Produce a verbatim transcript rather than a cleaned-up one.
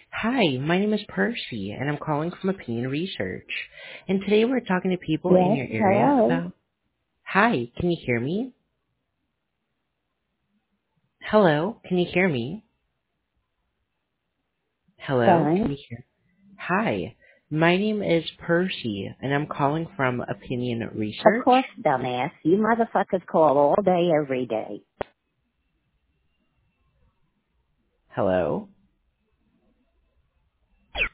Hi, my name is Percy, and I'm calling from Opinion Research. And today we're talking to people in Yes, your area hello. about... Hi, can you hear me? Hello, can you hear me? Hello, can Fine. you hear... Hi, my name is Percy, and I'm calling from Opinion Of Research. course, dumbass. You motherfuckers call all day, every day. Hello?